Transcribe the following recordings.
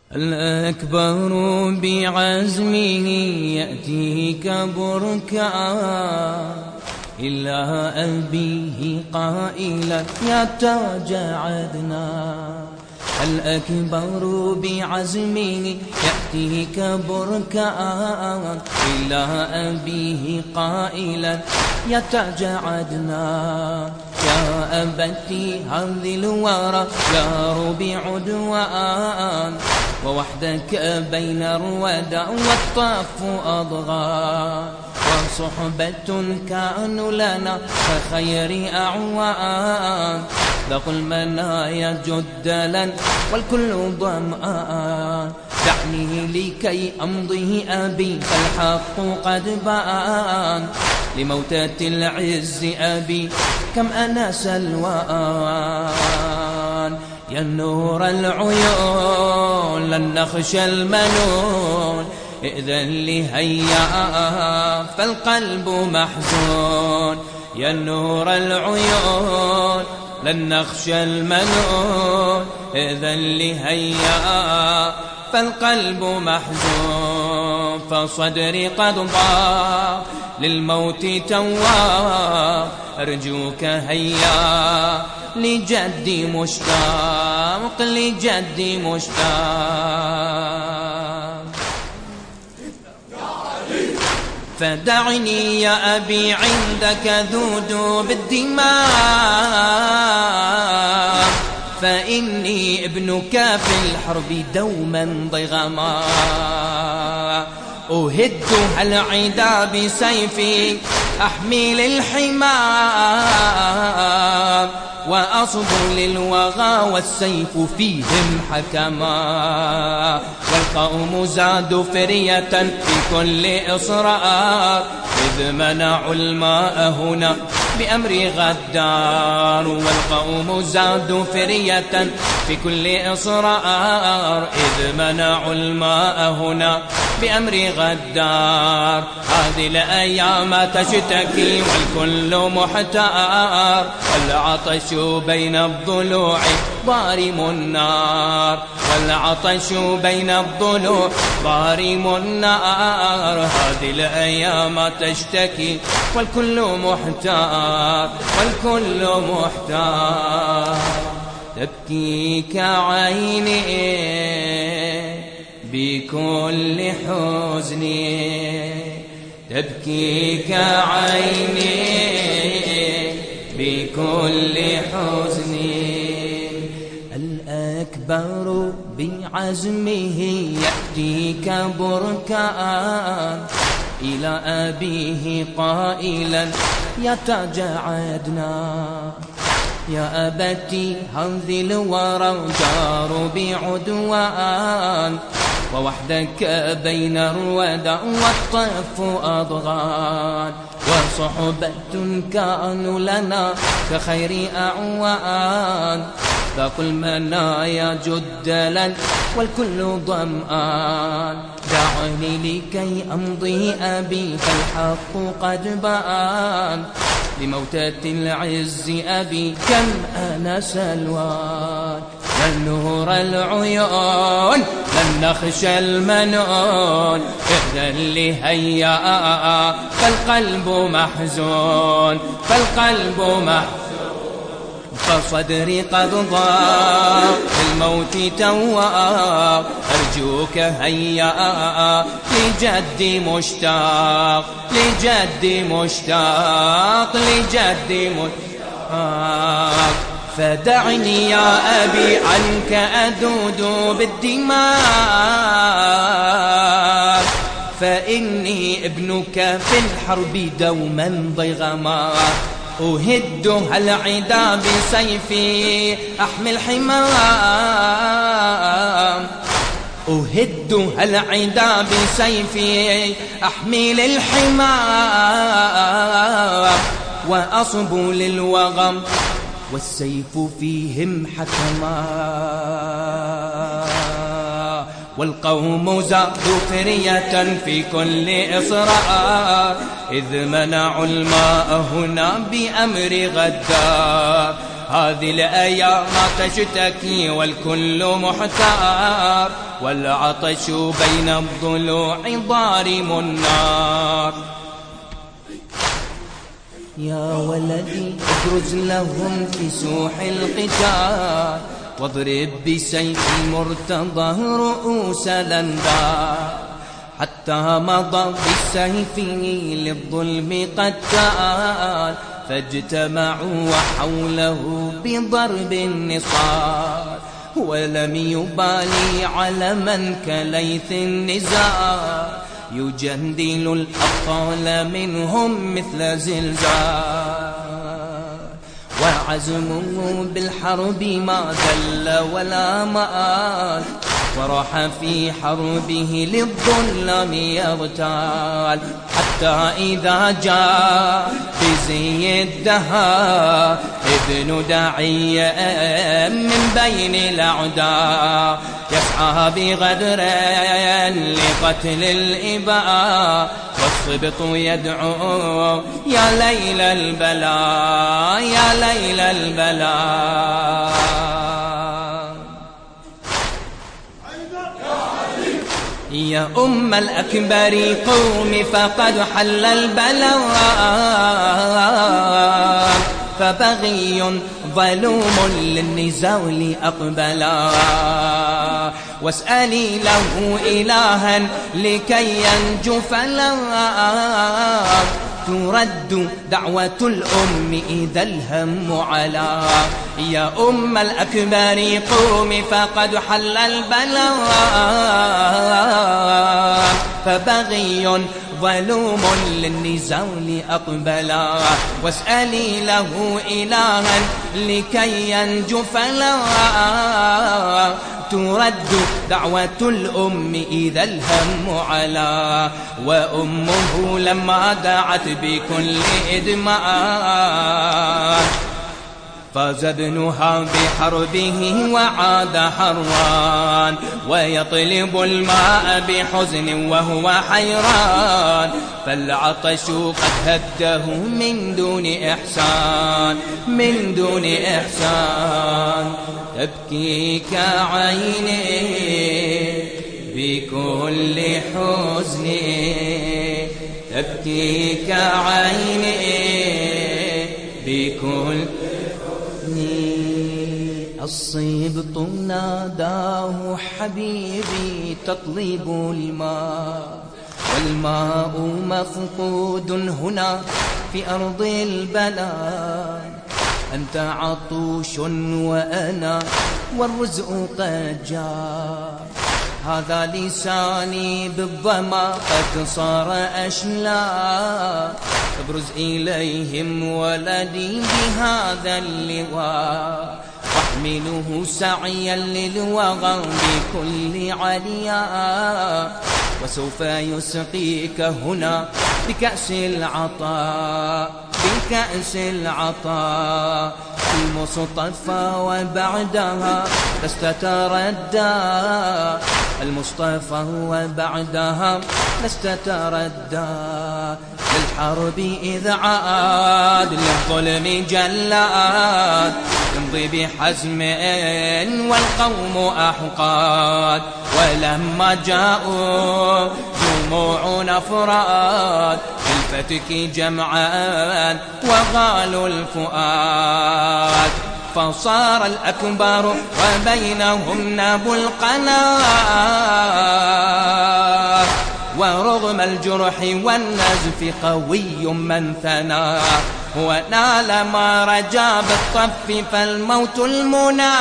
الأكبر بعزمه يأتيه كبركان إلى أبيه قائلا يا تاج عدنان. الأكبر بعزمه يأتيه كبركان إلى أبيه قائلا يا تاج عدنان. يا أبتي هذه الورى يا ربيع عدوان ووحدك بين الردى والطف أضغان. وصحبة كانوا لنا كخير أعوان ذاقوا المنايا جدلا والكل ظمآن. دعني لكي أمضيه أبي فالحق قد بان لموتة العز أبي كم أنا سلوان. يا نور العيون لن نخشى المنون إذن لي هيا فالقلب محزون. يا نور العيون لن نخشى المنون إذن لي هيا فالقلب محزون. فصدري قد ضاق للموت تواق أرجوك هيا لجدي مشتاق لجدي مشتاق. فدعني يا أبي عندك ذود بالدماء فإني ابنك في الحرب دوما ضغما. أهدها العدا بسيفي أحمل الحمام وأصب للوغى والسيف فيهم حكما. والقوم زادوا فرية في كل إصرار إذ منعوا الماء هنا بأمر غدار. والقوم زادوا فرية في كل إصرار إذ منعوا الماء هنا بأمر غدار. هذه الأيام تشتكي والكل محتار والعطش بين الضلوع ضارم النار. والعطش بين الضلوع ضارم النار. هذه الأيام تشتكي والكل محتار والكل محتار. تبكيك عيني بكل حزن تبكيك عيني بكل حزن. الأكبر بعزمه يأتيك بركان إلى أبيه قائلا يا تاج عدنان. يا أبتي هذه الورى جار بعدوان ووحدك بين الردى والطف أضغان. وصحبة كانوا لنا كخير أعوان ذاقوا المنايا جدلا والكل ظمآن. دعني لكي أمضي أبي فالحق قد بان لموتة العز أبي كم أنا سلوان. يا نور العيون لن نخشى المنون إذن لي هيا فالقلب محزون فالقلب محزون. فصدري قد ضاق الموت تواق أرجوك هيا لجدي مشتاق لجدي مشتاق لجدي مشتاق. فدعني يا أبي عنك أذود بالدماء فإني ابنك في الحرب دوما ضغما. أهدها العدا بسيفي أحمل حمام أهدها العدا بسيفي أحمل الحمام وأصب للوغم والسيف فيهم حكما. والقوم زادوا فرية في كل إصرار إذ منعوا الماء هنا بأمر غدار. هذه الأيام تشتكي والكل محتار والعطش بين الضلوع ضارم النار. يا ولدي ابرز لهم في سوح القتال، واضرب بسيف المرتضى رؤوس الأندار، حتى مضى بالسيف للظلم قتال، فاجتمعوا وحوله بضرب النصار، ولم يبالي على من كليث النزار، يجندل الأبطال منهم مثل زلزال، وعزمه بالحرب ما دل ولا مآل، وراح في حربه للظلم يغتال، حتى إذا جاء بزي الدهاء ابن داعي من بين الأعداء، يسعى بغدر لقتل الإباء، والصبط يدعو يا ليل البلاء يا ليل البلاء. يا أم الأكبر قومي فقد حل البلاء، فبغي ظلوم للنزول أقبلا، واسألي له إلها لكي ينجو فلا ترد دعوة الأم إذا الهم علا. يا أم الأكبر قومي فقد حل البلاء، فبغي ظلوم للنزول أقبلا، واسألي له إلها لكي ينجو فلا ترد دعوة الأم إذا الهم علا. وأمه لما دعت بكل إدمان، فاز ابنها بحربه وعاد حران، ويطلب الماء بحزن وهو حيران، فالعطش قد هده من دون إحسان من دون إحسان. تبكيك عيني بكل حزن، تبكيك عيني بكل. الصبط ناداه حبيبي تطلب الماء، والماء مفقود هنا في أرض البلاء، أنت عطوش وأنا والرزق قد جاء، هذا لساني بالظما قد صار أشلا، ابرز إليهم ولدي بهذا اللواء، واحمله سعيا للوغى بكل عليا، وسوف يسقيك هنا بكأس العطاء بكأس العطاء المصطفى، وبعدها لست تردى المصطفى، وبعدها لست تردى للحرب إذ عاد للظلم جلاد، يمضي بحزم والقوم أحقاد، ولما جاءوا جموع أفراد بالفتك جمعان وغالوا الفؤاد، فصار الأكبر وبينهم ناب القنا، ورغم الجرح والنزف قوي من ثنى، ونال ما رجا بالطف فالموت المنى،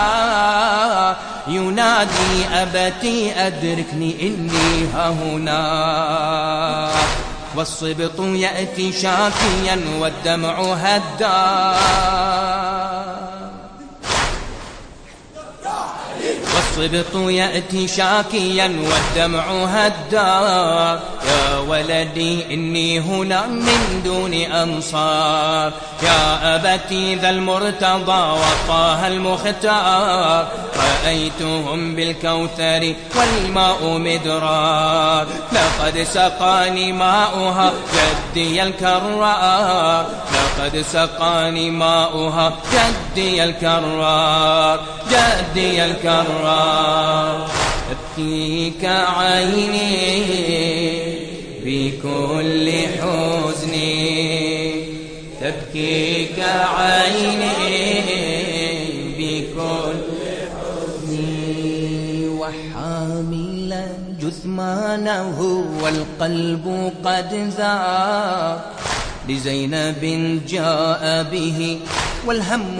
ينادي أبتي أدركني إني هاهنا، والصبط يأتي شاكيا والدمع هدا، والصبط يأتي شاكيا والدمع هدا، يا ولدي إني هنا من دون أنصار، يا أبتي ذا المرتضى وطه المختار، رأيتهم بالكوثر والماء مدرار، لقد سقاني ماؤها جدي الكرار، لقد سقاني ماؤها جدي الكرار جدي الكرار. تبكيك عيني بكل حزني، تبكيك عيني بكل حزني. وحاملا جثمانه والقلب قد ذاب لزينب جاء به والهم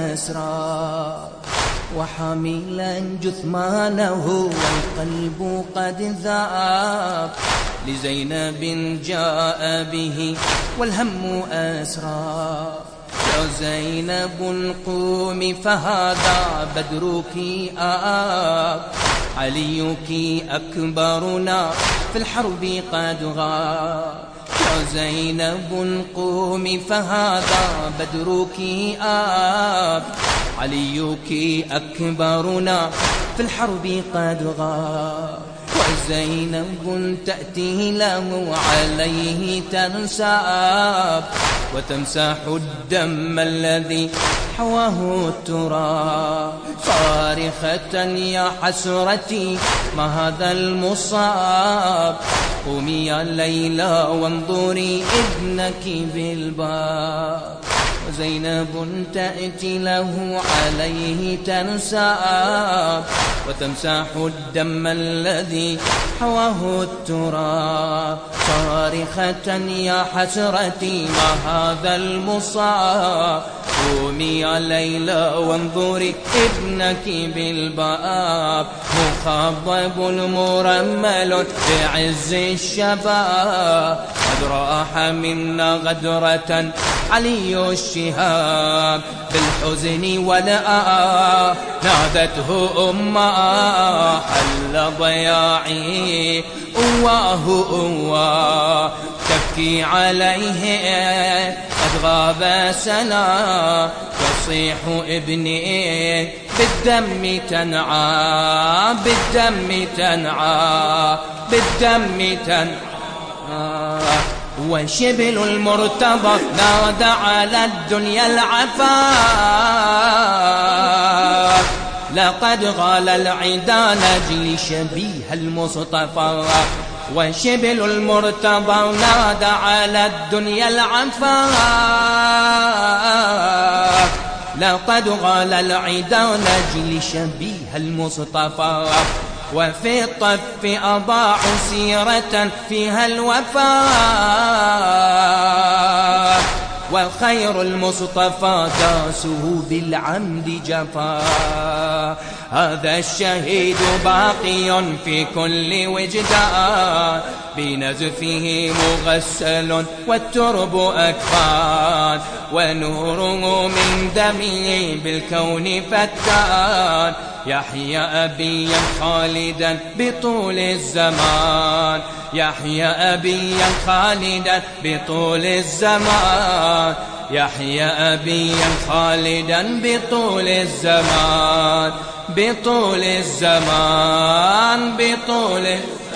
أسرى. وحاملا جثمانه والقلب قد ذاب لزينب جاء به والهم أسرى. يا زينب قومي فهذا بدرك آب، عليك أكبرنا في الحرب قد غاب. يا زينب قومي فهذا بدرك آب، عليك أكبرنا في الحرب قد غاب. وزينب تأتي له عليه تنساب وتمسح الدم الذي حواه التراب، صارخة يا حسرتي ما هذا المصاب. قومي يا ليلى وانظري ابنك بالباب. وزينب تأتي له عليه تنساب وتمسح الدم الذي حواه التراب، صارخة يا حسرتي ما هذا المصاب. قومي يا ليلى وانظري ابنك بالباب، مخضب مرمل بعز الشباب، قد راح منا غدرة علي الشهاب. بالحزن والآه نادته أمه حل ضياعي أواه أواه، تبكي عليه قد غاب سنا، يصيح ابني بالدم تنعى، بالدم تنعى، بالدم تنعى. وشبل المرتضى نادى على الدنيا العفاف، لقد غال العدا نجلي شبيه المصطفى. وشبل المرتضى نادى على الدنيا العفاف، لقد غال العدا نجلي شبيه المصطفى. وفي الطف أضاعوا سيرة فيها الوفاء، وخير المصطفى داسه بالعمد جفا. هذا الشهيد باقي في كل وجدان، بنزفه مغسل والترب أكفان، ونوره من دمه بالكون فتان. يحيى أبيا خالدا بطول الزمان، يحيى أبيا خالدا بطول الزمان، يحيى أبيا خالدا بطول الزمان، بطول الزمان، بطول الزمان.